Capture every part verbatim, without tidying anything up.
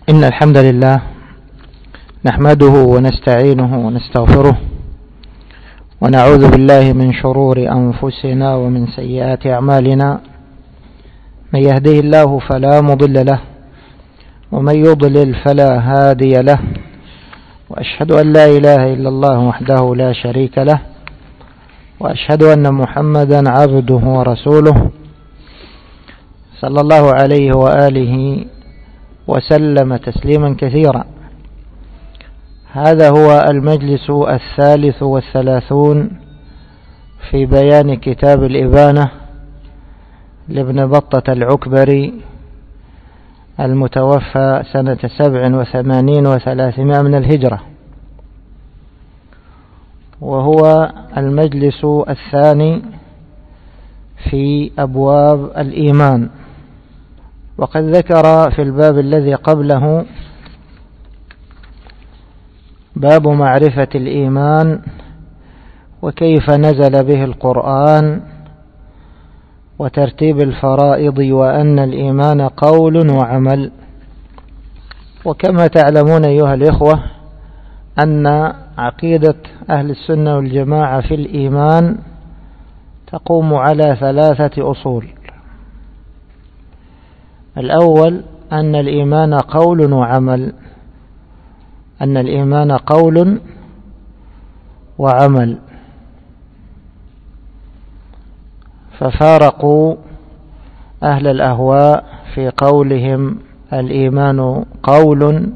إن الحمد لله نحمده ونستعينه ونستغفره ونعوذ بالله من شرور أنفسنا ومن سيئات أعمالنا. من يهده الله فلا مضل له ومن يضلل فلا هادي له، وأشهد أن لا إله إلا الله وحده لا شريك له، وأشهد أن محمدا عبده ورسوله صلى الله عليه وآله وسلم تسليما كثيرا. هذا هو المجلس الثالث والثلاثون في بيان كتاب الإبانة لابن بطة العكبري المتوفى سنة سبع وثمانين وثلاثمائة من الهجرة، وهو المجلس الثاني في أبواب الإيمان. وقد ذكر في الباب الذي قبله باب معرفة الإيمان وكيف نزل به القرآن وترتيب الفرائض، وأن الإيمان قول وعمل. وكما تعلمون أيها الإخوة أن عقيدة أهل السنة والجماعة في الإيمان تقوم على ثلاثة أصول. الأول أن الإيمان قول وعمل، أن الإيمان قول وعمل، ففارقوا أهل الأهواء في قولهم الإيمان قول،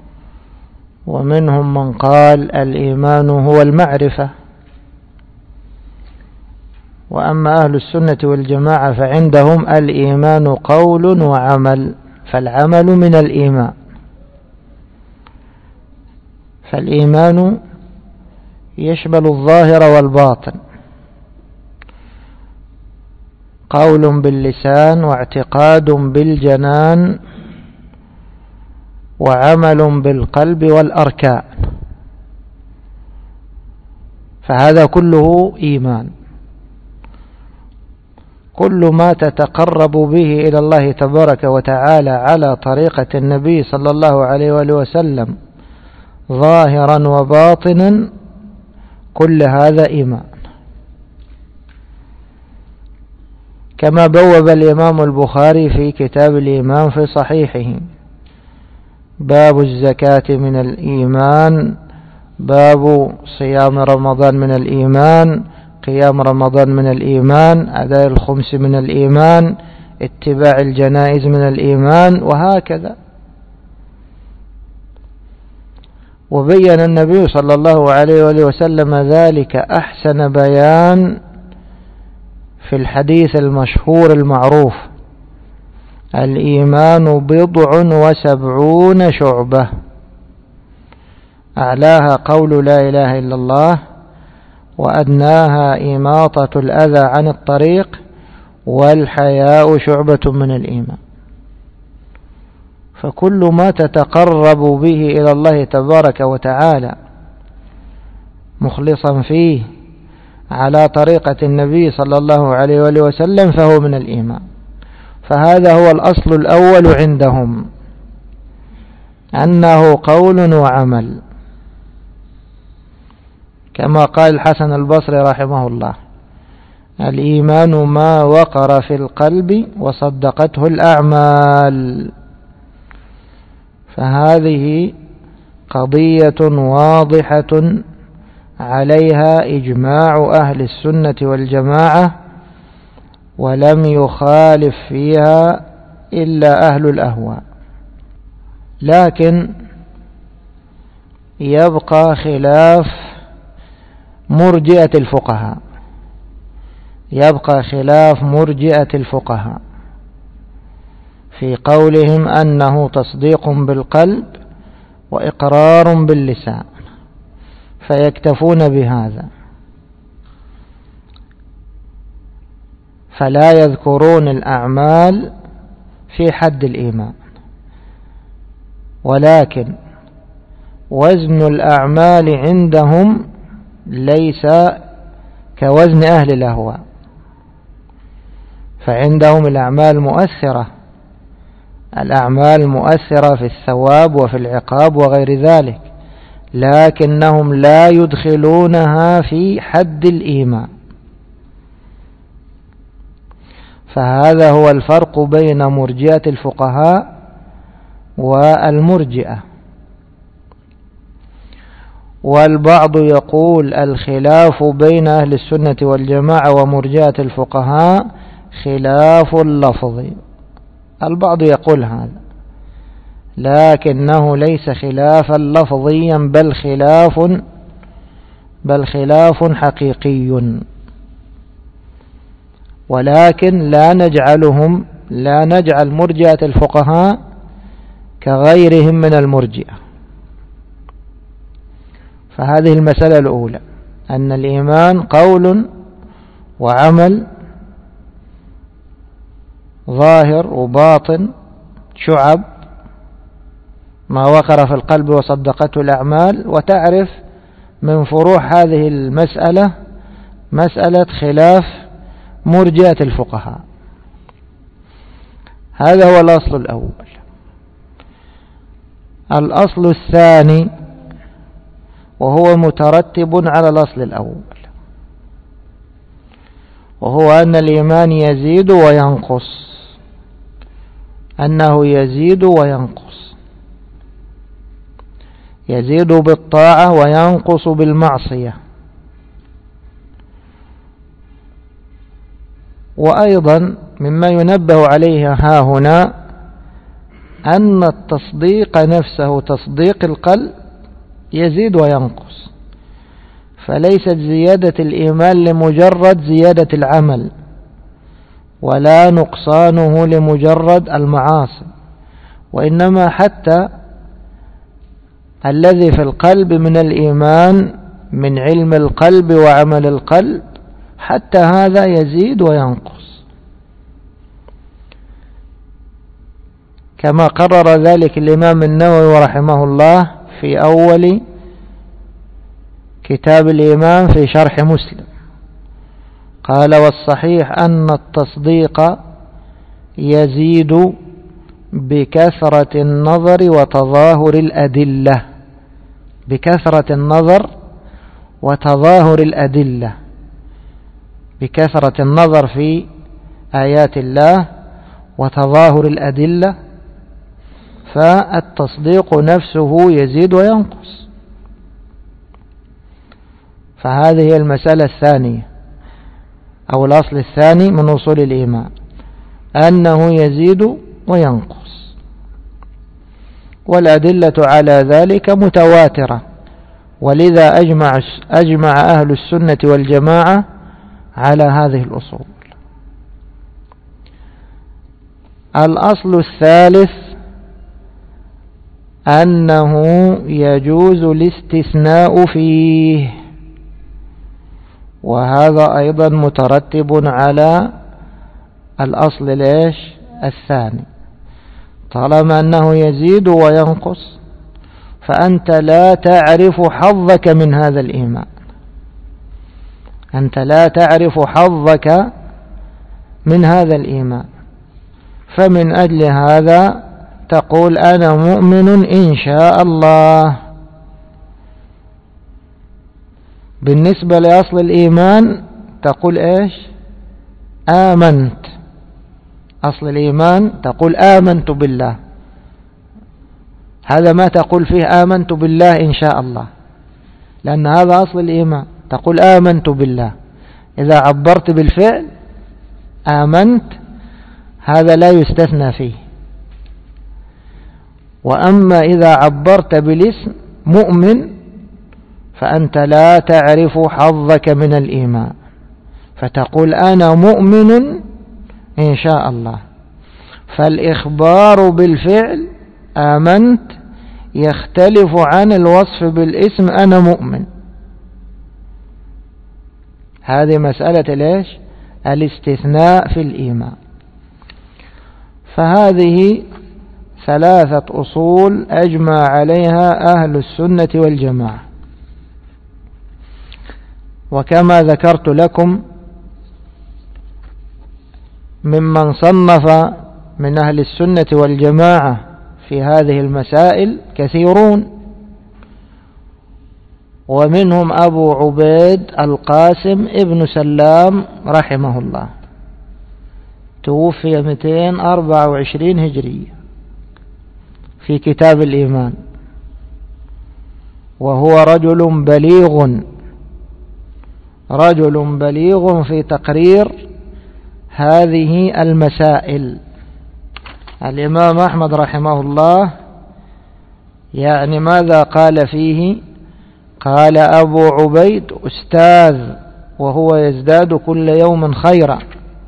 ومنهم من قال الإيمان هو المعرفة. وأما أهل السنة والجماعة فعندهم الإيمان قول وعمل، فالعمل من الإيمان. فالإيمان يشمل الظاهر والباطن، قول باللسان واعتقاد بالجنان وعمل بالقلب والأركان، فهذا كله إيمان. كل ما تتقرب به إلى الله تبارك وتعالى على طريقة النبي صلى الله عليه وآله وسلم ظاهرا وباطنا، كل هذا إيمان. كما بوب الإمام البخاري في كتاب الإيمان في صحيحه: باب الزكاة من الإيمان، باب صيام رمضان من الإيمان، قيام رمضان من الإيمان، أداء الخمس من الإيمان، اتباع الجنائز من الإيمان، وهكذا. وبين النبي صلى الله عليه وآله وسلم ذلك أحسن بيان في الحديث المشهور المعروف: الإيمان بضع وسبعون شعبة، أعلاها قول لا إله إلا الله، وأدناها إماطة الأذى عن الطريق، والحياء شعبة من الإيمان. فكل ما تتقرب به إلى الله تبارك وتعالى مخلصا فيه على طريقة النبي صلى الله عليه وآله وسلم فهو من الإيمان. فهذا هو الأصل الأول عندهم، أنه قول وعمل، كما قال الحسن البصري رحمه الله: الإيمان ما وقر في القلب وصدقته الأعمال. فهذه قضية واضحة عليها إجماع أهل السنة والجماعة، ولم يخالف فيها إلا أهل الأهواء. لكن يبقى خلاف مرجئة الفقهاء، يبقى خلاف مرجئة الفقهاء في قولهم أنه تصديق بالقلب وإقرار باللسان، فيكتفون بهذا، فلا يذكرون الأعمال في حد الإيمان. ولكن وزن الأعمال عندهم ليس كوزن أهل الأهواء، فعندهم الأعمال مؤثرة الأعمال مؤثرة في الثواب وفي العقاب وغير ذلك، لكنهم لا يدخلونها في حد الإيمان. فهذا هو الفرق بين مرجئة الفقهاء والمرجئة. والبعض يقول الخلاف بين أهل السنة والجماعة ومرجئة الفقهاء خلاف اللفظ. البعض يقول هذا، لكنه ليس خلافا لفظيا بل خلاف بل خلاف حقيقي. ولكن لا نجعلهم لا نجعل مرجئة الفقهاء كغيرهم من المرجئة. فهذه المسألة الأولى، أن الإيمان قول وعمل، ظاهر وباطن، شعب، ما وقر في القلب وصدقته الأعمال. وتعرف من فروع هذه المسألة مسألة خلاف مرجئة الفقهاء. هذا هو الأصل الأول. الأصل الثاني وهو مترتب على الأصل الأول، وهو أن الإيمان يزيد وينقص، أنه يزيد وينقص، يزيد بالطاعة وينقص بالمعصية. وأيضا مما ينبه عليه ها هنا أن التصديق نفسه، تصديق القلب، يزيد وينقص. فليست زيادة الإيمان لمجرد زيادة العمل، ولا نقصانه لمجرد المعاصي، وإنما حتى الذي في القلب من الإيمان، من علم القلب وعمل القلب، حتى هذا يزيد وينقص، كما قرر ذلك الإمام النووي رحمه الله في أول كتاب الإيمان في شرح مسلم. قال: والصحيح أن التصديق يزيد بكثرة النظر وتظاهر الأدلة، بكثرة النظر وتظاهر الأدلة، بكثرة النظر في آيات الله وتظاهر الأدلة. فالتصديق نفسه يزيد وينقص. فهذه هي المسألة الثانية أو الأصل الثاني من أصول الإيمان، أنه يزيد وينقص، والأدلة على ذلك متواترة. ولذا أجمع, أجمع أهل السنة والجماعة على هذه الأصول. الأصل الثالث أنه يجوز الاستثناء فيه، وهذا أيضا مترتب على الأصل ليش الثاني. طالما أنه يزيد وينقص فأنت لا تعرف حظك من هذا الإيمان، أنت لا تعرف حظك من هذا الإيمان. فمن أجل هذا تقول أنا مؤمن إن شاء الله. بالنسبة لأصل الإيمان تقول إيش؟ آمنت. أصل الإيمان تقول آمنت بالله، هذا ما تقول فيه آمنت بالله إن شاء الله، لأن هذا أصل الإيمان، تقول آمنت بالله. إذا عبرت بالفعل آمنت هذا لا يستثنى فيه. وأما إذا عبرت بالاسم مؤمن فأنت لا تعرف حظك من الإيمان، فتقول أنا مؤمن إن شاء الله. فالإخبار بالفعل آمنت يختلف عن الوصف بالاسم أنا مؤمن. هذه مسألة ليش؟ الاستثناء في الإيمان. فهذه ثلاثة أصول أجمع عليها أهل السنة والجماعة. وكما ذكرت لكم ممن صنف من أهل السنة والجماعة في هذه المسائل كثيرون، ومنهم أبو عبيد القاسم ابن سلام رحمه الله، توفي مئتين وأربعة وعشرين هجرية، في كتاب الإيمان، وهو رجل بليغ رجل بليغ في تقرير هذه المسائل. الإمام أحمد رحمه الله يعني ماذا قال فيه؟ قال أبو عبيد أستاذ وهو يزداد كل يوم خيرا.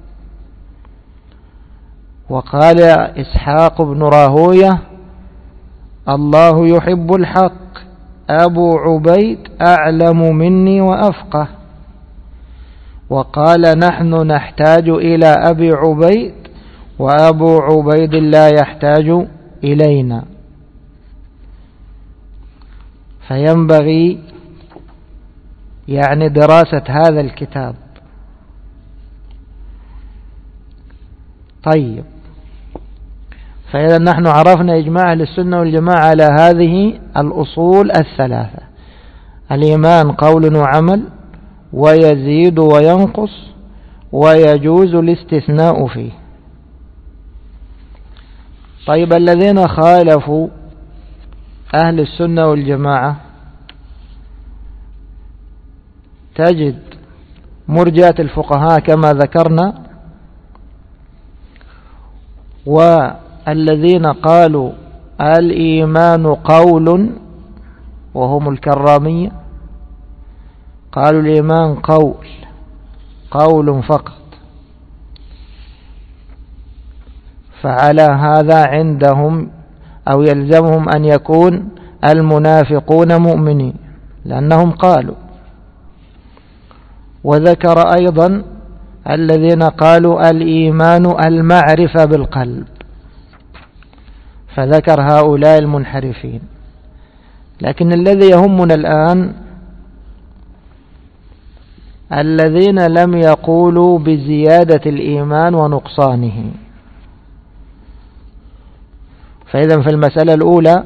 وقال إسحاق بن راهوية الله يحب الحق، أبو عبيد أعلم مني وأفقه. وقال نحن نحتاج إلى أبي عبيد وأبو عبيد لا يحتاج إلينا. فينبغي يعني دراسة هذا الكتاب. طيب، فإذا نحن عرفنا إجماع أهل السنة والجماعة على هذه الأصول الثلاثة: الإيمان قول وعمل، ويزيد وينقص، ويجوز الاستثناء فيه. طيب، الذين خالفوا أهل السنة والجماعة تجد مرجئة الفقهاء كما ذكرنا، والذين قالوا الإيمان قول وهم الكرامية، قالوا الإيمان قول قول فقط. فعلى هذا عندهم أو يلزمهم أن يكون المنافقون مؤمنين، لأنهم قالوا. وذكر أيضا الذين قالوا الإيمان المعرفة بالقلب، فذكر هؤلاء المنحرفين. لكن الذي يهمنا الآن الذين لم يقولوا بزيادة الإيمان ونقصانه. فإذا في المسألة الأولى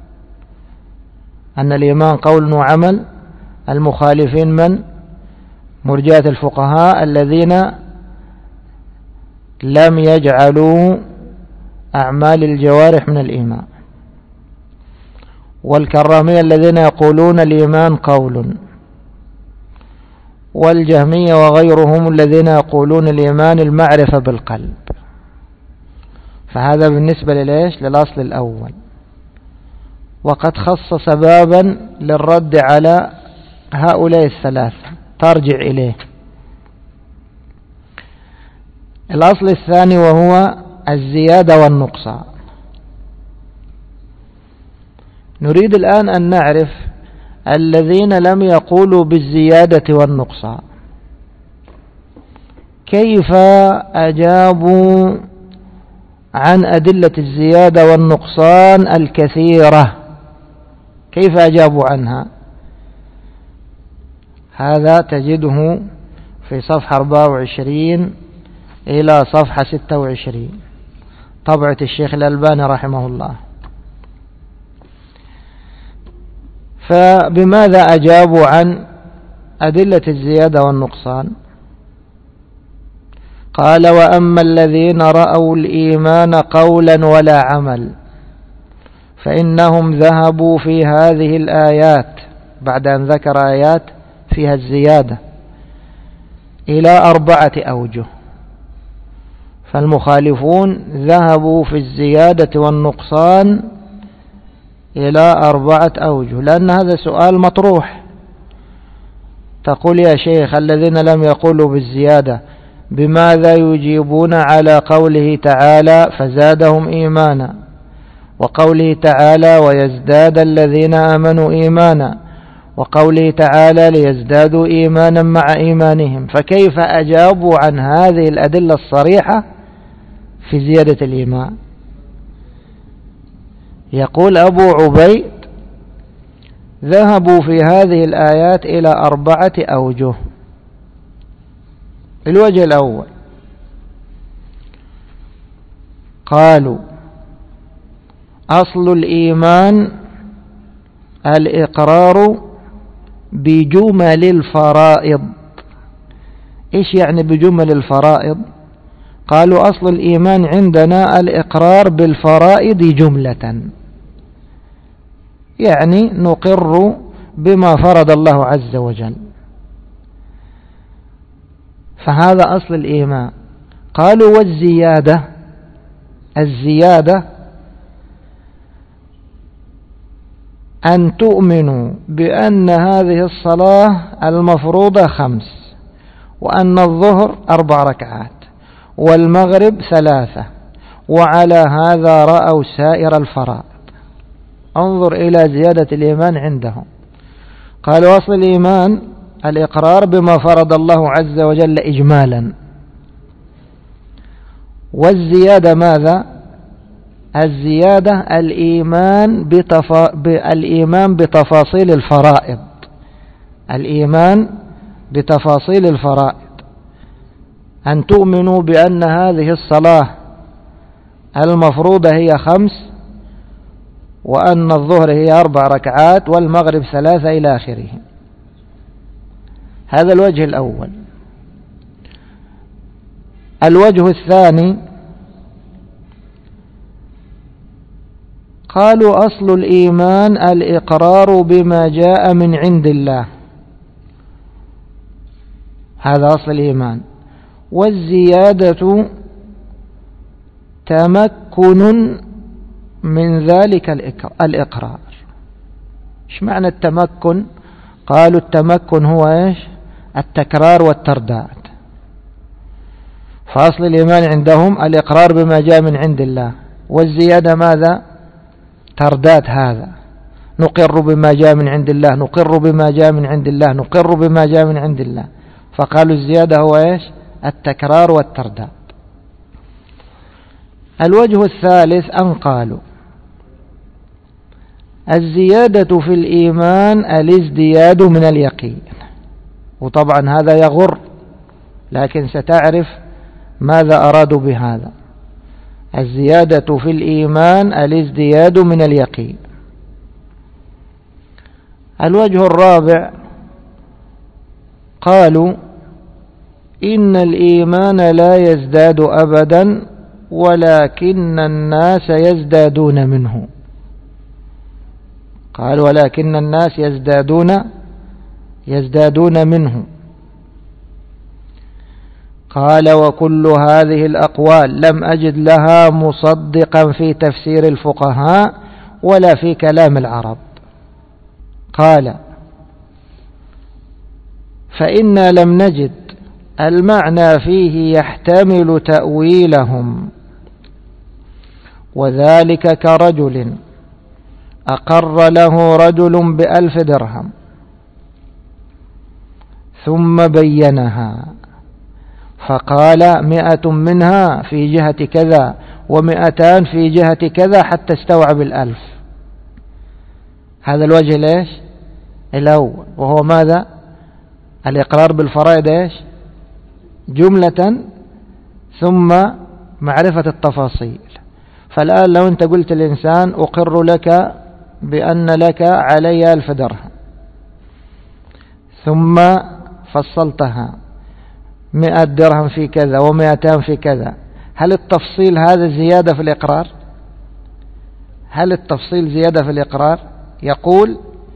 أن الإيمان قول وعمل، المخالفين من؟ مرجئة الفقهاء الذين لم يجعلوا أعمال الجوارح من الإيمان، والكرامية الذين يقولون الإيمان قول، والجهمية وغيرهم الذين يقولون الإيمان المعرفة بالقلب. فهذا بالنسبة لليش؟ للأصل الأول. وقد خصص بابا للرد على هؤلاء الثلاثة ترجع إليه. الأصل الثاني وهو الزيادة والنقصان. نريد الآن أن نعرف الذين لم يقولوا بالزيادة والنقصان كيف أجابوا عن أدلة الزيادة والنقصان الكثيرة، كيف أجابوا عنها؟ هذا تجده في صفحة أربعة وعشرين إلى صفحة ستة وعشرين، طبعة الشيخ الألباني رحمه الله. فبماذا أجابوا عن أدلة الزيادة والنقصان؟ قال وأما الذين رأوا الإيمان قولا ولا عمل فإنهم ذهبوا في هذه الآيات، بعد أن ذكر آيات فيها الزيادة، إلى أربعة أوجه. فالمخالفون ذهبوا في الزيادة والنقصان إلى أربعة أوجه، لأن هذا سؤال مطروح. تقول يا شيخ الذين لم يقولوا بالزيادة بماذا يجيبون على قوله تعالى فزادهم إيمانا، وقوله تعالى ويزداد الذين آمنوا إيمانا، وقوله تعالى ليزدادوا إيمانا مع إيمانهم؟ فكيف أجابوا عن هذه الأدلة الصريحة في زيادة الإيمان؟ يقول أبو عبيد ذهبوا في هذه الآيات إلى أربعة أوجه. الوجه الأول قالوا أصل الإيمان الإقرار بجمل الفرائض. إيش يعني بجمل الفرائض؟ قالوا أصل الإيمان عندنا الإقرار بالفرائض جملة، يعني نقر بما فرض الله عز وجل، فهذا أصل الإيمان. قالوا والزيادة، الزيادة أن تؤمنوا بأن هذه الصلاة المفروضة خمس، وأن الظهر أربع ركعات، والمغرب ثلاثة، وعلى هذا رأوا سائر الفرائض. انظر إلى زيادة الإيمان عندهم. قالوا أصل الإيمان الإقرار بما فرض الله عز وجل إجمالا، والزيادة ماذا؟ الزيادة الإيمان بتفا... الإيمان بتفاصيل الفرائض، الإيمان بتفاصيل الفرائض، أن تؤمنوا بأن هذه الصلاة المفروضة هي خمس، وأن الظهر هي أربع ركعات، والمغرب ثلاثة إلى آخره. هذا الوجه الأول. الوجه الثاني قالوا أصل الإيمان الإقرار بما جاء من عند الله، هذا أصل الإيمان، والزيادة تمكن من ذلك الإقرار. إيش معنى التمكن؟ قالوا التمكن هو إيش؟ التكرار والترداد. فأصل الإيمان عندهم الإقرار بما جاء من عند الله، والزيادة ماذا؟ ترداد هذا، نقر بما جاء من عند الله، نقر بما جاء من عند الله، نقر بما جاء من عند الله. فقالوا الزيادة هو إيش؟ التكرار والترداد. الوجه الثالث أن قالوا الزيادة في الإيمان الازدياد من اليقين، وطبعا هذا يغر، لكن ستعرف ماذا أرادوا بهذا. الزيادة في الإيمان الازدياد من اليقين. الوجه الرابع قالوا إن الإيمان لا يزداد أبدا، ولكن الناس يزدادون منه. قال ولكن الناس يزدادون يزدادون منه. قال وكل هذه الأقوال لم أجد لها مصدقا في تفسير الفقهاء ولا في كلام العرب. قال فإنا لم نجد المعنى فيه يحتمل تأويلهم، وذلك كرجل أقر له رجل بألف درهم ثم بينها فقال مئة منها في جهة كذا ومئتان في جهة كذا حتى استوعب الألف. هذا الوجه ليش؟ الأول، وهو ماذا؟ الإقرار بالفرائض إيش؟ جملة ثم معرفة التفاصيل. فالآن لو أنت قلت الإنسان أقر لك بأن لك علي ألف درهم، ثم فصلتها مئة درهم في كذا ومئتان في كذا، هل التفصيل هذا زيادة في الإقرار؟ هل التفصيل زيادة في الإقرار؟ يقول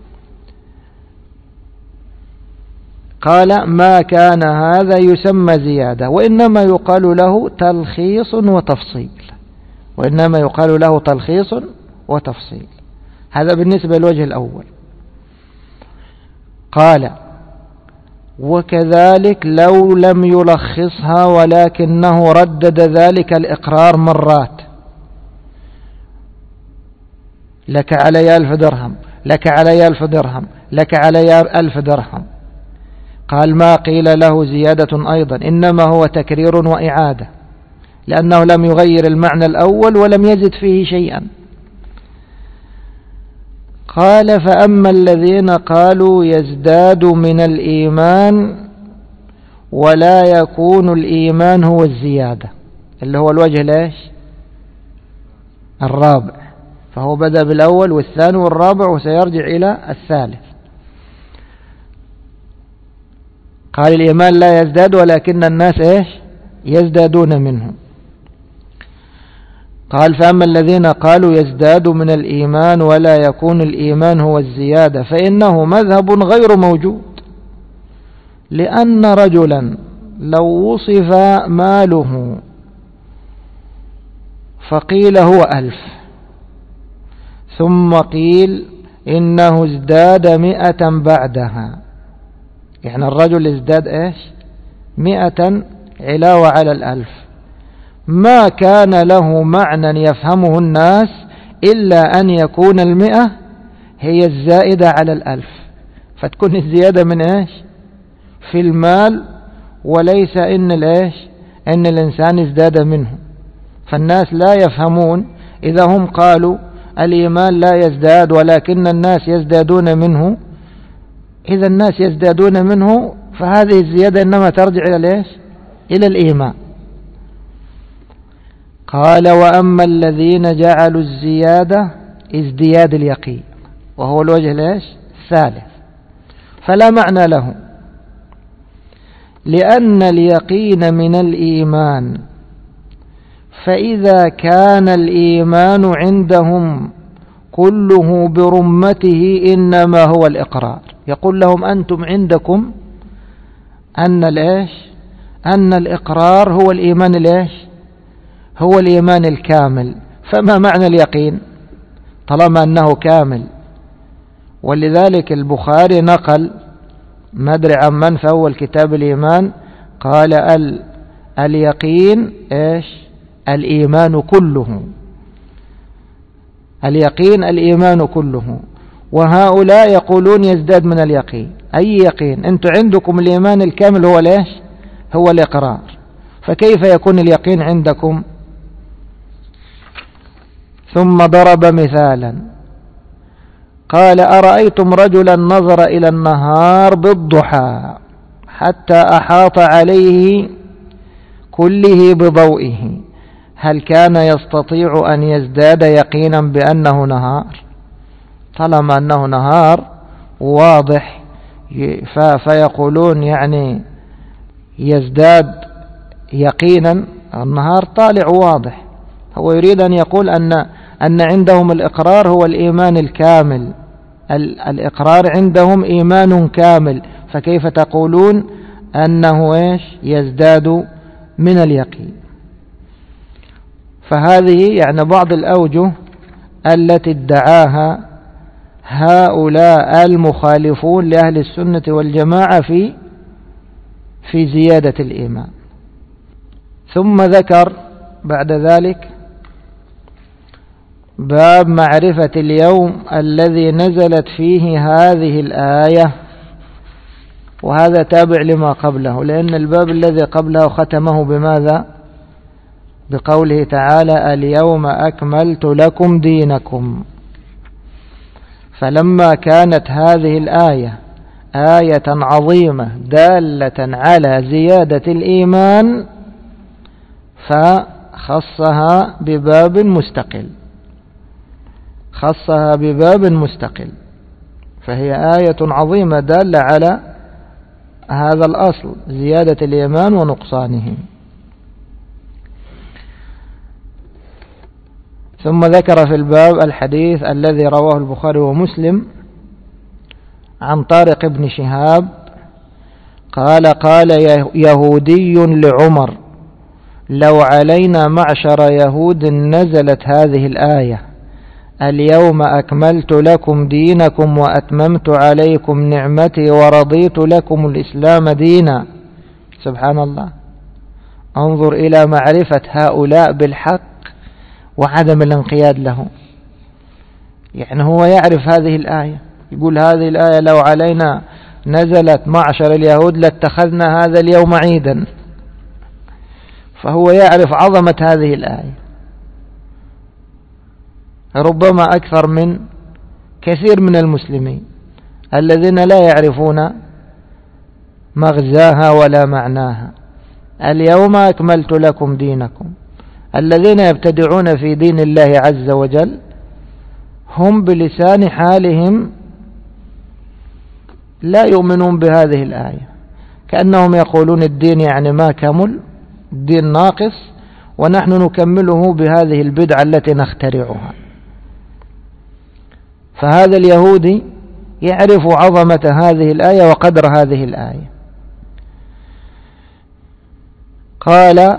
قال ما كان هذا يسمى زيادة، وإنما يقال له تلخيص وتفصيل، وإنما يقال له تلخيص وتفصيل. هذا بالنسبة للوجه الأول. قال وكذلك لو لم يلخصها ولكنه ردد ذلك الإقرار مرات، لك علي ألف درهم، لك علي ألف درهم، لك علي ألف درهم، قال ما قيل له زيادة أيضا، إنما هو تكرير وإعادة، لأنه لم يغير المعنى الأول ولم يزد فيه شيئا. قال فأما الذين قالوا يزداد من الإيمان ولا يكون الإيمان هو الزيادة، اللي هو الوجه ليش؟ الرابع، فهو بدأ بالأول والثاني والرابع وسيرجع إلى الثالث. قال الإيمان لا يزداد ولكن الناس إيش يزدادون منه. قال فأما الذين قالوا يزداد من الإيمان ولا يكون الإيمان هو الزيادة فإنه مذهب غير موجود، لأن رجلا لو وصف ماله فقيل هو ألف ثم قيل إنه ازداد مئة بعدها، يعني الرجل ازداد إيش مئة علاوة على الألف، ما كان له معنى يفهمه الناس إلا أن يكون المئة هي الزائدة على الألف، فتكون الزيادة من إيش في المال وليس إن الإيش إن الإنسان ازداد منه. فالناس لا يفهمون إذا هم قالوا الإيمان لا يزداد ولكن الناس يزدادون منه، إذا الناس يزدادون منه فهذه الزيادة إنما ترجع إلى الإيش إلى الإيمان. قال وأما الذين جعلوا الزيادة ازدياد اليقين وهو الوجه الإيش الثالث فلا معنى له، لأن اليقين من الإيمان، فإذا كان الإيمان عندهم كله برمته إنما هو الإقرار. يقول لهم أنتم عندكم أن الإيش أن الإقرار هو الإيمان الإيش هو الإيمان الكامل، فما معنى اليقين طالما أنه كامل؟ ولذلك البخاري نقل ما أدري عن من في أول كتاب الإيمان قال ال اليقين إيش الإيمان كله، اليقين الإيمان كله. وهؤلاء يقولون يزداد من اليقين. أي يقين؟ أنتم عندكم الإيمان الكامل هو ليش هو الإقرار، فكيف يكون اليقين عندكم؟ ثم ضرب مثالا قال أرأيتم رجلا نظر إلى النهار بالضحى حتى أحاط عليه كله بضوئه، هل كان يستطيع أن يزداد يقينا بأنه نهار؟ طالما أنه نهار واضح فيقولون يعني يزداد يقينا، النهار طالع واضح. هو يريد أن يقول أن أن عندهم الإقرار هو الإيمان الكامل، الإقرار عندهم إيمان كامل، فكيف تقولون أنه إيش يزداد من اليقين؟ فهذه يعني بعض الأوجه التي ادعاها هؤلاء المخالفون لأهل السنة والجماعة في في زيادة الإيمان. ثم ذكر بعد ذلك باب معرفة اليوم الذي نزلت فيه هذه الآية، وهذا تابع لما قبله، لأن الباب الذي قبله ختمه بماذا؟ بقوله تعالى اليوم أكملت لكم دينكم. فلما كانت هذه الآية آية عظيمة دالة على زيادة الإيمان فخصها بباب مستقل، خصها بباب مستقل، فهي آية عظيمة دالة على هذا الأصل زيادة الإيمان ونقصانه. ثم ذكر في الباب الحديث الذي رواه البخاري ومسلم عن طارق بن شهاب قال قال يهودي لعمر لو علينا معشر يهود نزلت هذه الآية اليوم أكملت لكم دينكم وأتممت عليكم نعمتي ورضيت لكم الإسلام دينا. سبحان الله، انظر إلى معرفة هؤلاء بالحق وعدم الانقياد له. يعني هو يعرف هذه الآية، يقول هذه الآية لو علينا نزلت معشر اليهود لاتخذنا هذا اليوم عيدا، فهو يعرف عظمة هذه الآية ربما أكثر من كثير من المسلمين الذين لا يعرفون مغزاها ولا معناها. اليوم أكملت لكم دينكم، الذين يبتدعون في دين الله عز وجل هم بلسان حالهم لا يؤمنون بهذه الآية، كأنهم يقولون الدين يعني ما كمل، الدين ناقص، ونحن نكمله بهذه البدعة التي نخترعها. فهذا اليهودي يعرف عظمة هذه الآية وقدر هذه الآية. قال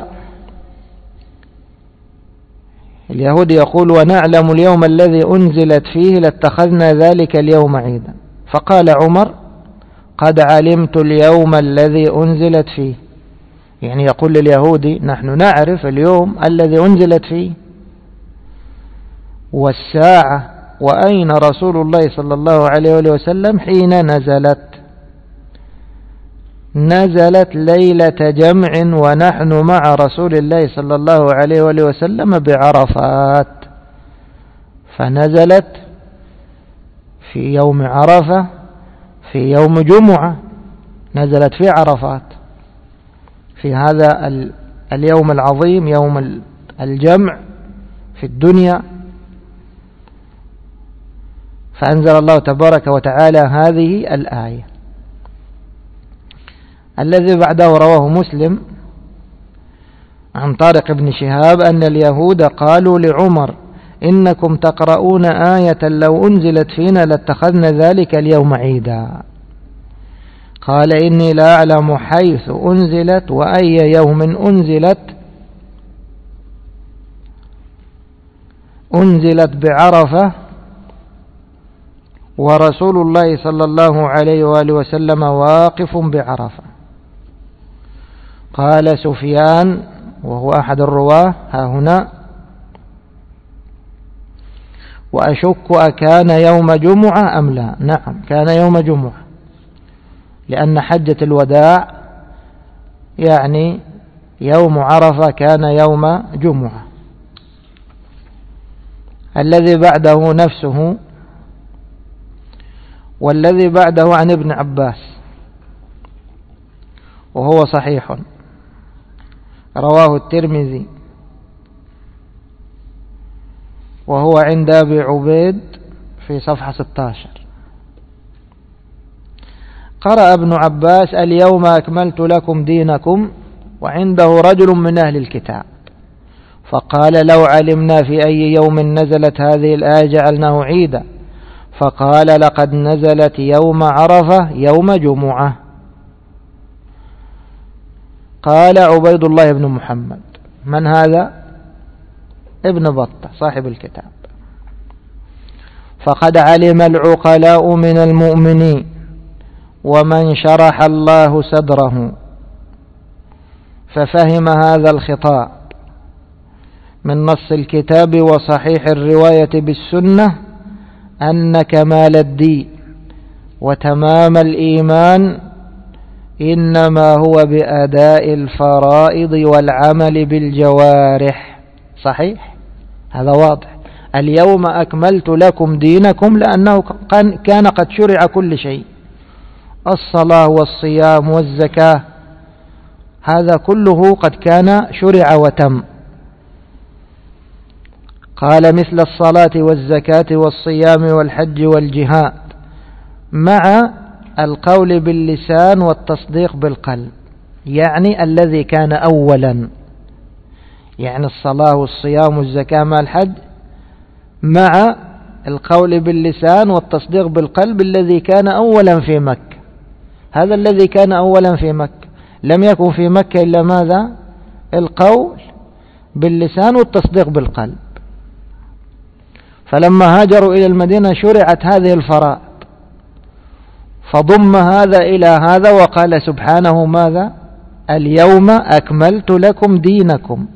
اليهودي يقول: ونعلم اليوم الذي أنزلت فيه لاتخذنا ذلك اليوم عيدا. فقال عمر: قد علمت اليوم الذي أنزلت فيه، يعني يقول لليهودي: نحن نعرف اليوم الذي أنزلت فيه والساعة، وأين رسول الله صلى الله عليه وسلم حين نزلت. نزلت ليلة جمع ونحن مع رسول الله صلى الله عليه وسلم بعرفات، فنزلت في يوم عرفة في يوم جمعة، نزلت في عرفات في هذا اليوم العظيم، يوم الجمع في الدنيا. فأنزل الله تبارك وتعالى هذه الآية. الذي بعده رواه مسلم عن طارق بن شهاب أن اليهود قالوا لعمر: إنكم تقرؤون آية لو أنزلت فينا لاتخذنا ذلك اليوم عيدا. قال: إني لا أعلم حيث أنزلت وأي يوم أنزلت. أنزلت بعرفة ورسول الله صلى الله عليه وآله وسلم واقف بعرفة. قال سفيان وهو أحد الرواه ها هنا: وأشك أكان يوم جمعة أم لا؟ نعم، كان يوم جمعة، لأن حجة الوداع يعني يوم عرفة كان يوم جمعة. الذي بعده نفسه. والذي بعده عن ابن عباس وهو صحيح، رواه الترمذي وهو عند أبي عبيد في صفحة ستة عشر. قرأ ابن عباس: اليوم أكملت لكم دينكم، وعنده رجل من أهل الكتاب فقال: لو علمنا في أي يوم نزلت هذه الآية جعلناه عيدا. فقال: لقد نزلت يوم عرفة يوم جمعة. قال عبيد الله بن محمد. من هذا؟ ابن بطة صاحب الكتاب. فقد علم العقلاء من المؤمنين ومن شرح الله صدره ففهم هذا الخطاب من نص الكتاب وصحيح الرواية بالسنة أن كمال الدين وتمام الإيمان إنما هو بأداء الفرائض والعمل بالجوارح. صحيح، هذا واضح. اليوم أكملت لكم دينكم لأنه كان قد شرع كل شيء، الصلاة والصيام والزكاة، هذا كله قد كان شرع وتم. قال: مثل الصلاة والزكاة والصيام والحج والجهاد، مع القول باللسان والتصديق بالقلب، يعني الذي كان أولا، يعني الصلاة والصيام والزكاة مع الحج، مع القول باللسان والتصديق بالقلب الذي كان أولا في مكة. هذا الذي كان أولا في مكة، لم يكن في مكة إلا ماذا؟ القول باللسان والتصديق بالقلب. فلما هاجروا إلى المدينة شرعت هذه الفرائض، فضم هذا إلى هذا وقال سبحانه ماذا؟ اليوم أكملت لكم دينكم.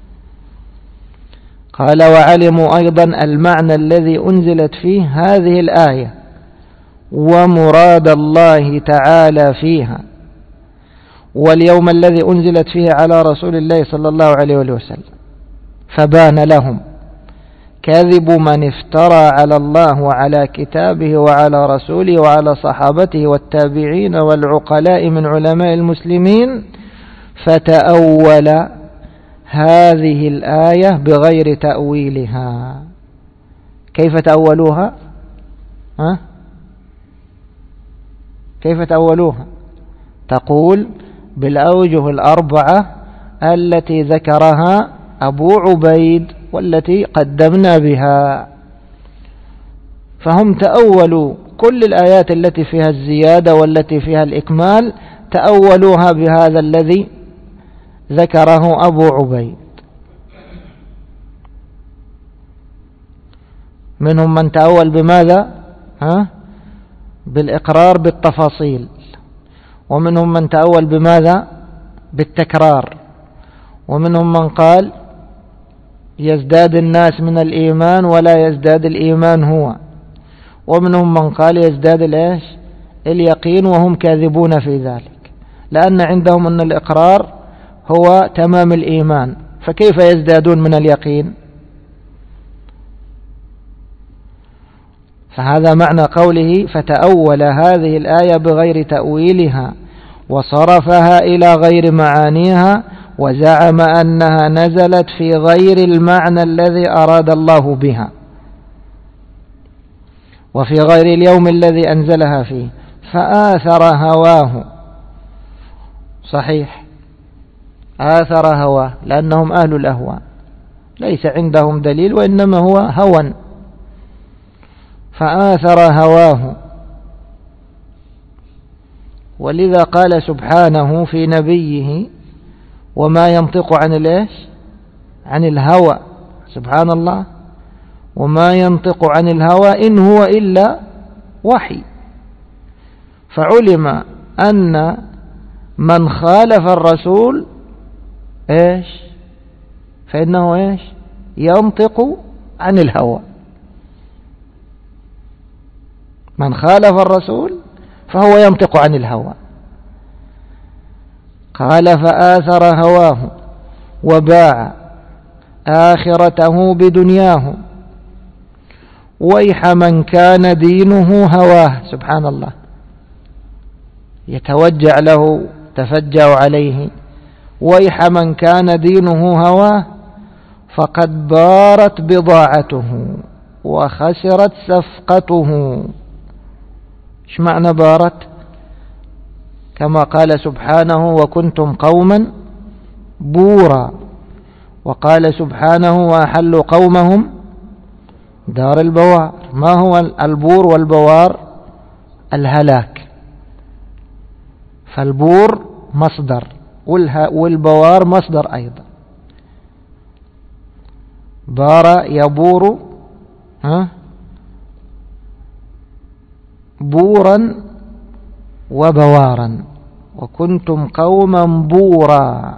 قال: وعلموا أيضا المعنى الذي أنزلت فيه هذه الآية ومراد الله تعالى فيها، واليوم الذي أنزلت فيه على رسول الله صلى الله عليه وسلم، فبان لهم كذب من افترى على الله وعلى كتابه وعلى رسوله وعلى صحابته والتابعين والعقلاء من علماء المسلمين، فتأول هذه الآية بغير تأويلها. كيف تأولوها؟ ها؟ كيف تأولوها؟ تقول بالأوجه الأربعة التي ذكرها أبو عبيد والتي قدمنا بها. فهم تأولوا كل الآيات التي فيها الزيادة والتي فيها الإكمال، تأولوها بهذا الذي ذكره أبو عبيد. منهم من تأول بماذا؟ ها؟ بالإقرار بالتفاصيل. ومنهم من تأول بماذا؟ بالتكرار. ومنهم من قال يزداد الناس من الإيمان ولا يزداد الإيمان هو. ومنهم من قال يزداد الإيش؟ اليقين، وهم كاذبون في ذلك، لأن عندهم أن الإقرار هو تمام الإيمان، فكيف يزدادون من اليقين؟ فهذا معنى قوله فتأول هذه الآية بغير تأويلها وصرفها إلى غير معانيها وزعم أنها نزلت في غير المعنى الذي أراد الله بها وفي غير اليوم الذي أنزلها فيه، فآثر هواه. صحيح، آثر هواه لأنهم أهل الأهواء، ليس عندهم دليل وإنما هو هوى، فآثر هواه. ولذا قال سبحانه في نبيه وما ينطق عن الإيش؟ عن الهوى. سبحان الله، وما ينطق عن الهوى إن هو إلا وحي. فعلم أن من خالف الرسول إيش؟ فإنه إيش؟ ينطق عن الهوى. من خالف الرسول فهو ينطق عن الهوى. قال فآثر هواه وباع آخرته بدنياه ويح من كان دينه هواه. سبحان الله، يتوجع له، تفجع عليه. ويح من كان دينه هواه فقد بارت بضاعته وخسرت صفقته. ايش معنى بارت؟ كما قال سبحانه وكنتم قوما بورا، وقال سبحانه وأحلوا قومهم دار البوار. ما هو البور والبوار؟ الهلاك. فالبور مصدر والبوار مصدر أيضا. بار يبور ها بورا وبوارا. وكنتم قوما بورا.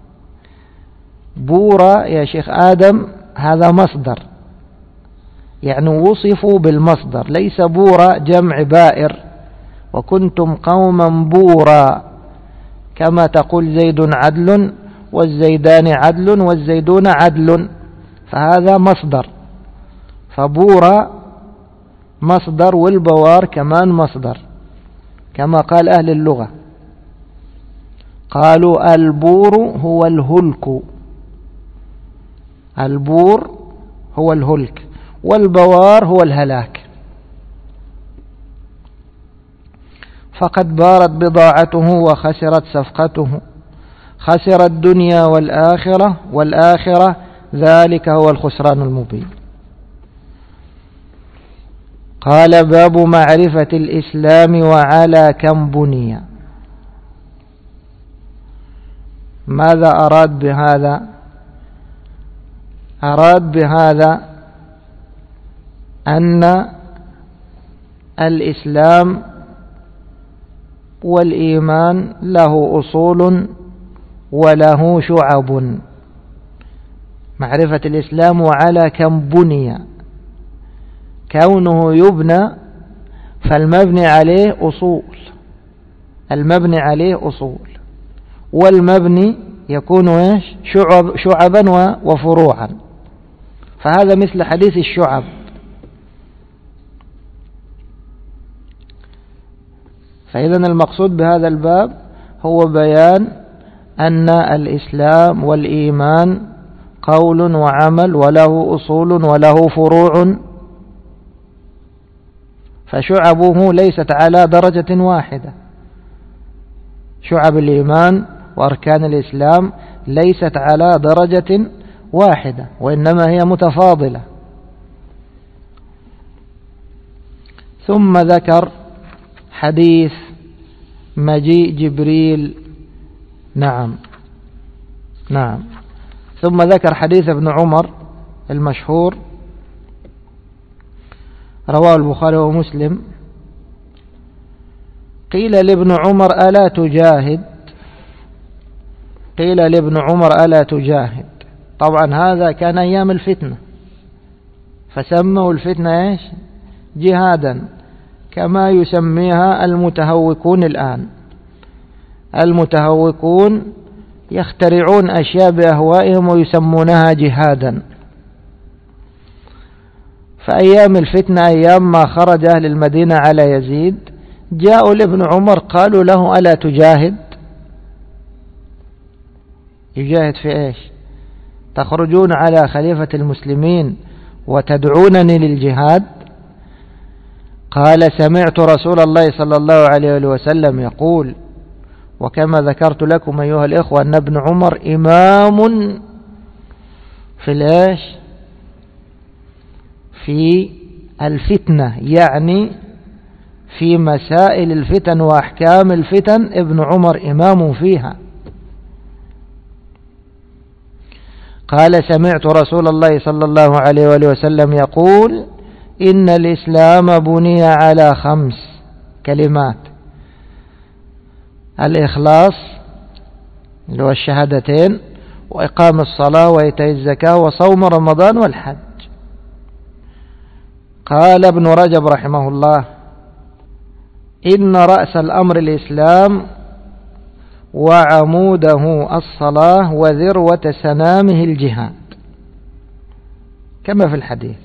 بورا يا شيخ آدم هذا مصدر، يعني وصفوا بالمصدر، ليس بورا جمع بائر. وكنتم قوما بورا، كما تقول زيد عدل والزيدان عدل والزيدون عدل، فهذا مصدر. فبورا مصدر والبوار كمان مصدر، كما قال أهل اللغة، قالوا البور هو الهلك. البور هو الهلك والبوار هو الهلاك. فقد بارت بضاعته وخسرت صفقته. خسر الدنيا والآخرة، والآخرة ذلك هو الخسران المبين. قال باب معرفة الإسلام وعلى كم بني. ماذا أراد بهذا؟ أراد بهذا أن الإسلام والإيمان له أصول وله شعب. معرفة الإسلام وعلى كم بني، كونه يبنى فالمبني عليه أصول، المبني عليه أصول، والمبني يكون إيش؟ شعب شعبا وفروعا. فهذا مثل حديث الشعب. فإذن المقصود بهذا الباب هو بيان أن الإسلام والإيمان قول وعمل وله أصول وله فروع، فشعبه ليست على درجة واحدة. شعب الإيمان وأركان الإسلام ليست على درجة واحدة، وإنما هي متفاضلة. ثم ذكر حديث مجيء جبريل. نعم نعم ثم ذكر حديث ابن عمر المشهور رواه البخاري ومسلم. قيل لابن عمر ألا تجاهد قيل لابن عمر ألا تجاهد. طبعا هذا كان أيام الفتنة، فسموا الفتنة إيش؟ جهادا، كما يسميها المتهوكون الآن. المتهوكون يخترعون أشياء بأهوائهم ويسمونها جهادا. فأيام الفتنة، أيام ما خرج أهل المدينة على يزيد، جاءوا لابن عمر قالوا له ألا تجاهد؟ يجاهد في إيش؟ تخرجون على خليفة المسلمين وتدعونني للجهاد؟ قال سمعت رسول الله صلى الله عليه وسلم يقول، وكما ذكرت لكم أيها الإخوة أن ابن عمر إمام في الإيش؟ في الفتنة، يعني في مسائل الفتن وأحكام الفتن ابن عمر إمام فيها. قال سمعت رسول الله صلى الله عليه وآله وسلم يقول إن الإسلام بني على خمس كلمات: الإخلاص اللي هو الشهادتين، وإقام الصلاة وإيتاء الزكاة وصوم رمضان والحج. قال ابن رجب رحمه الله إن رأس الأمر الإسلام وعموده الصلاة وذروة سنامه الجهاد، كما في الحديث.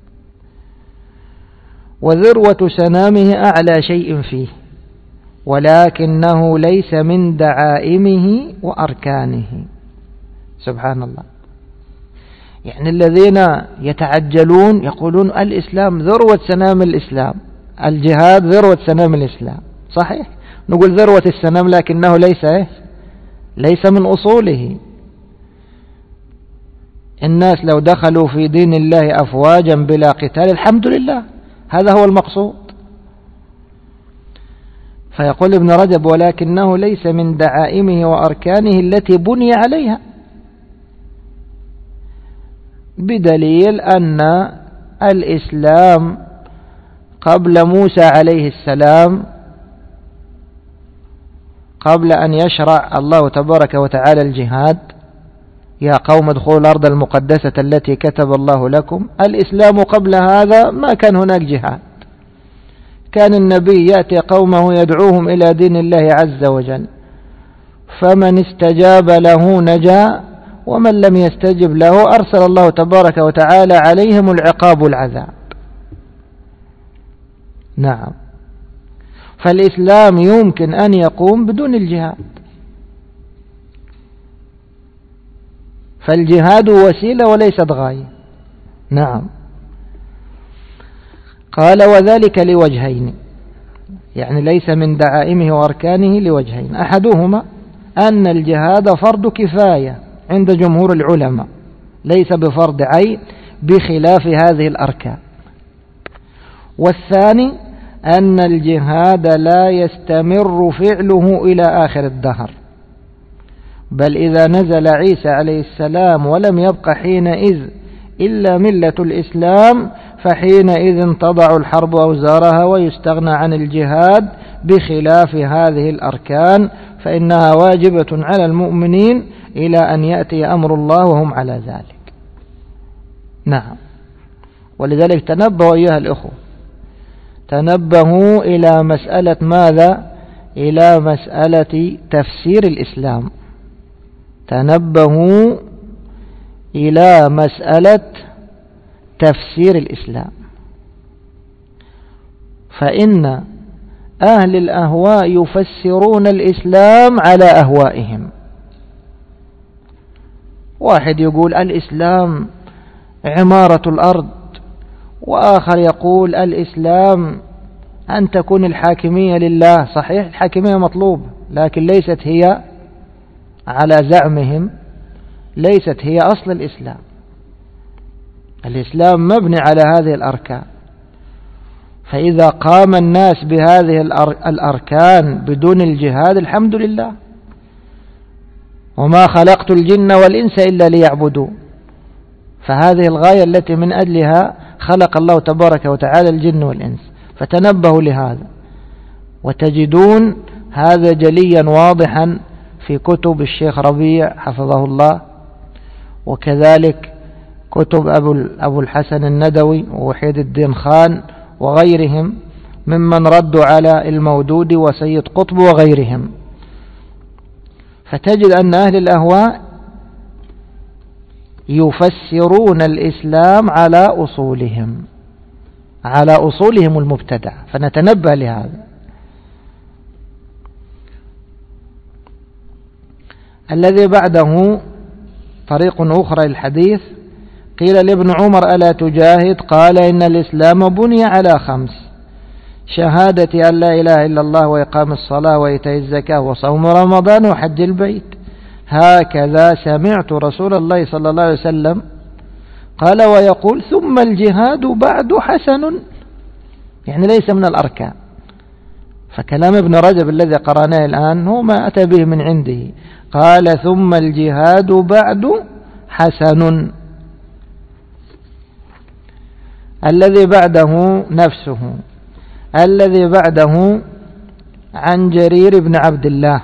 وذروة سنامه أعلى شيء فيه، ولكنه ليس من دعائمه وأركانه. سبحان الله. يعني الذين يتعجلون يقولون الإسلام ذروة سنام الإسلام، الجهاد ذروة سنام الإسلام. صحيح، نقول ذروة السنام، لكنه ليس إيه؟ ليس من أصوله. الناس لو دخلوا في دين الله أفواجا بلا قتال الحمد لله، هذا هو المقصود. فيقول ابن رجب ولكنه ليس من دعائمه وأركانه التي بني عليها، بدليل أن الإسلام قبل موسى عليه السلام، قبل أن يشرع الله تبارك وتعالى الجهاد، يا قوم ادخلوا الأرض المقدسة التي كتب الله لكم، الإسلام قبل هذا ما كان هناك جهاد. كان النبي يأتي قومه يدعوهم إلى دين الله عز وجل، فمن استجاب له نجا، ومن لم يستجب له أرسل الله تبارك وتعالى عليهم العقاب والعذاب. نعم. فالإسلام يمكن أن يقوم بدون الجهاد، فالجهاد وسيلة وليست غاية. نعم. قال وذلك لوجهين، يعني ليس من دعائمه وأركانه لوجهين: أحدهما أن الجهاد فرض كفاية عند جمهور العلماء، ليس بفرض عين بخلاف هذه الأركان. والثاني أن الجهاد لا يستمر فعله إلى آخر الدهر، بل إذا نزل عيسى عليه السلام ولم يبق حينئذ إلا ملة الإسلام، فحينئذ تضع الحرب أوزارها ويستغنى عن الجهاد بخلاف هذه الأركان، فإنها واجبة على المؤمنين إلى أن يأتي أمر الله وهم على ذلك. نعم. ولذلك تنبهوا أيها الأخوة، تنبهوا إلى مسألة ماذا؟ إلى مسألة تفسير الإسلام. تنبهوا إلى مسألة تفسير الإسلام، فإن أهل الأهواء يفسرون الإسلام على أهوائهم، واحد يقول الإسلام عمارة الأرض، وآخر يقول الإسلام أن تكون الحاكمية لله. صحيح الحاكمية مطلوبة، لكن ليست هي على زعمهم ليست هي أصل الإسلام. الإسلام مبني على هذه الأركان، فإذا قام الناس بهذه الأركان بدون الجهاد الحمد لله. وما خلقت الجن والإنس إلا ليعبدوا، فهذه الغاية التي من أجلها خلق الله تبارك وتعالى الجن والإنس، فتنبهوا لهذا. وتجدون هذا جليا واضحا في كتب الشيخ ربيع حفظه الله، وكذلك كتب أبو الحسن الندوي ووحيد الدين خان وغيرهم ممن ردوا على المودود وسيد قطب وغيرهم. فتجد أن أهل الأهواء يفسرون الإسلام على أصولهم على أصولهم المبتدع، فنتنبه لهذا. الذي بعده طريق أخرى للحديث: قيل لابن عمر ألا تجاهد؟ قال إن الإسلام بني على خمس: شهادة أن لا إله إلا الله وإقام الصلاة وإيتاء الزكاة وصوم رمضان وحج البيت. هكذا سمعت رسول الله صلى الله عليه وسلم قال، ويقول ثم الجهاد بعد حسن، يعني ليس من الأركان. فكلام ابن رجب الذي قرأناه الآن هو ما أتى به من عنده، قال ثم الجهاد بعد حسن. الذي بعده نفسه، الذي بعده عن جرير بن عبد الله،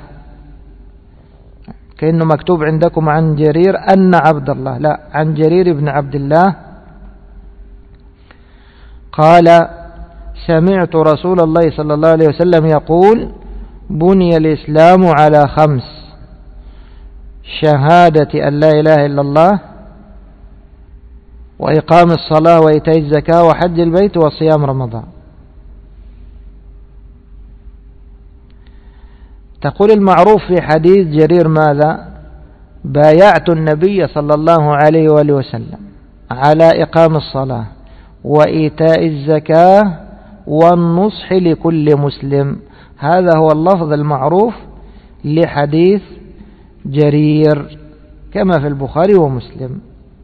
كأنه مكتوب عندكم عن جرير أن عبد الله، لا، عن جرير بن عبد الله قال سمعت رسول الله صلى الله عليه وسلم يقول: بني الإسلام على خمس: شهادة أن لا إله إلا الله وإقام الصلاة وإيتاء الزكاة وحج البيت وصيام رمضان. تقول المعروف في حديث جرير ماذا؟ بايعت النبي صلى الله عليه وآله وسلم على إقام الصلاة وإيتاء الزكاة والنصح لكل مسلم. هذا هو اللفظ المعروف لحديث جرير كما في البخاري ومسلم.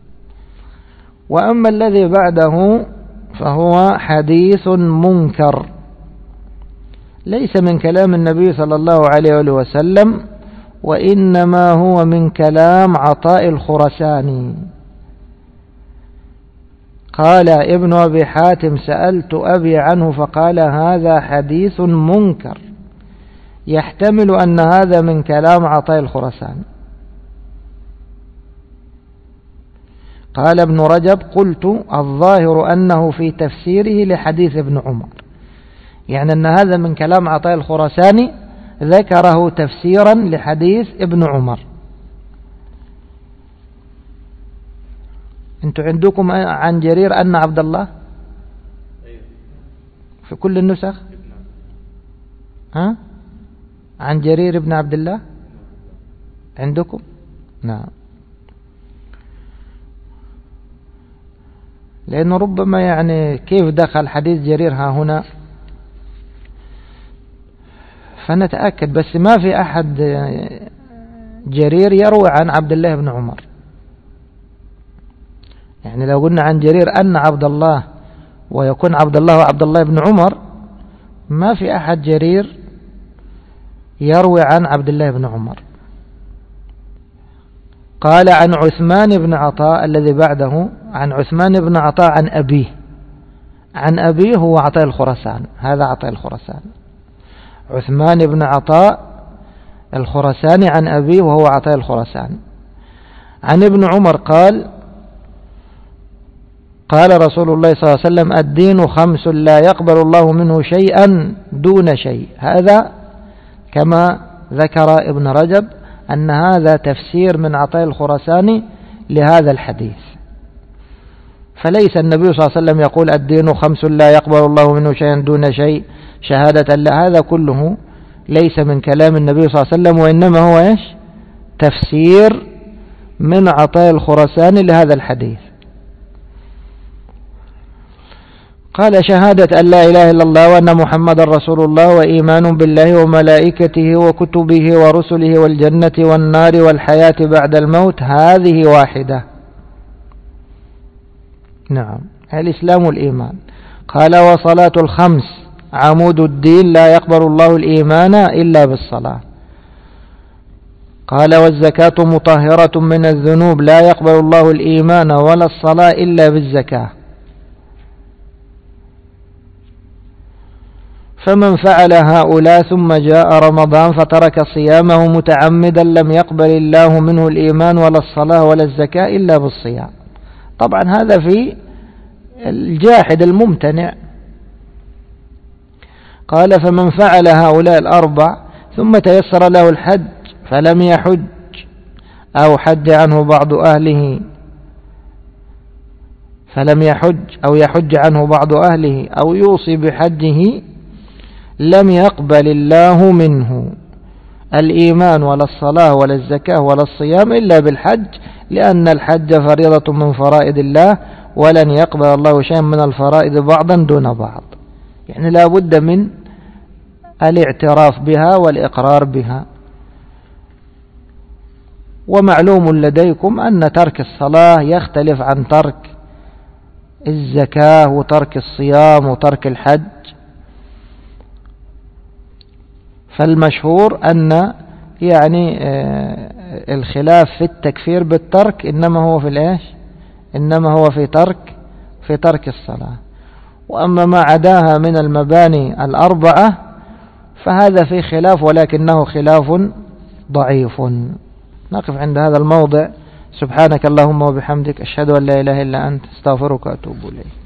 وأما الذي بعده فهو حديث منكر، ليس من كلام النبي صلى الله عليه وآله وسلم، وإنما هو من كلام عطاء الخرساني. قال ابن أبي حاتم: سألت أبي عنه فقال هذا حديث منكر، يحتمل أن هذا من كلام عطاء الخرساني. قال ابن رجب: قلت الظاهر أنه في تفسيره لحديث ابن عمر، يعني أن هذا من كلام عطاء الخرساني ذكره تفسيرا لحديث ابن عمر. أنتم عندكم عن جرير أن عبد الله في كل النسخ؟ ها؟ عن جرير بن عبد الله عندكم؟ نعم، لأنه ربما يعني كيف دخل حديث جرير ها هنا، فنتأكد. بس ما في أحد جرير يروي عن عبد الله بن عمر. يعني لو قلنا عن جرير أن عبد الله ويكون عبد الله وعبد الله بن عمر، ما في أحد جرير يروي عن عبد الله بن عمر. قال عن عثمان بن عطاء الذي بعده، عن عثمان بن عطاء عن أبيه، عن أبيه هو عطاء الخرسان، هذا عطاء الخرسان. عثمان بن عطاء الخرساني عن أبيه وهو عطاء الخرسان. عن ابن عمر قال: قال رسول الله صلى الله عليه وسلم: الدين خمس لا يقبل الله منه شيئا دون شيء. هذا كما ذكر ابن رجب أن هذا تفسير من عطاء الخرساني لهذا الحديث. فليس النبي صلى الله عليه وسلم يقول الدين خمس لا يقبل الله منه شيئا دون شيء شهادة لا، هذا كله ليس من كلام النبي صلى الله عليه وسلم، وإنما هو إيش؟ تفسير من عطاء الخراساني لهذا الحديث. قال شهادة أن لا إله إلا الله وأن محمد رسول الله وإيمان بالله وملائكته وكتبه ورسله والجنة والنار والحياة بعد الموت هذه واحدة. نعم، الإسلام والإيمان. قال وصلاة الخمس عمود الدين لا يقبل الله الإيمان إلا بالصلاة. قال والزكاة مطهرة من الذنوب لا يقبل الله الإيمان ولا الصلاة إلا بالزكاة. فمن فعل هؤلاء ثم جاء رمضان فترك صيامه متعمدا لم يقبل الله منه الإيمان ولا الصلاة ولا الزكاة إلا بالصيام. طبعا هذا في الجاحد الممتنع. قال فمن فعل هؤلاء الأربع ثم تيسر له الحج فلم يحج أو حج عنه بعض أهله فلم يحج أو يحج عنه بعض أهله أو يوصي بحجه لم يقبل الله منه الإيمان ولا الصلاة ولا الزكاة ولا الصيام إلا بالحج، لأن الحج فريضة من فرائض الله ولن يقبل الله شيئا من الفرائض بعضا دون بعض. يعني لا بد من الاعتراف بها والإقرار بها. ومعلوم لديكم أن ترك الصلاة يختلف عن ترك الزكاة وترك الصيام وترك الحج. فالمشهور أن يعني الخلاف في التكفير بالترك إنما هو في الإيش إنما هو في ترك في ترك الصلاة. وأما ما عداها من المباني الأربعة فهذا في خلاف ولكنه خلاف ضعيف. نقف عند هذا الموضع. سبحانك اللهم وبحمدك أشهد أن لا إله إلا أنت استغفرك وأتوب إليك.